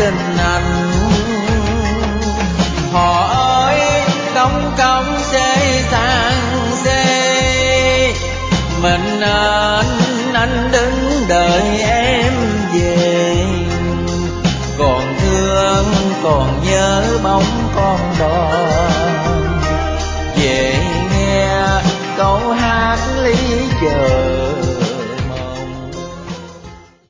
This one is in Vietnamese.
tình anh. Họ ơi công công xê sang xê, mình anh đứng đợi em về. Còn thương còn nhớ bóng con đò, về nghe câu hát lý chờ.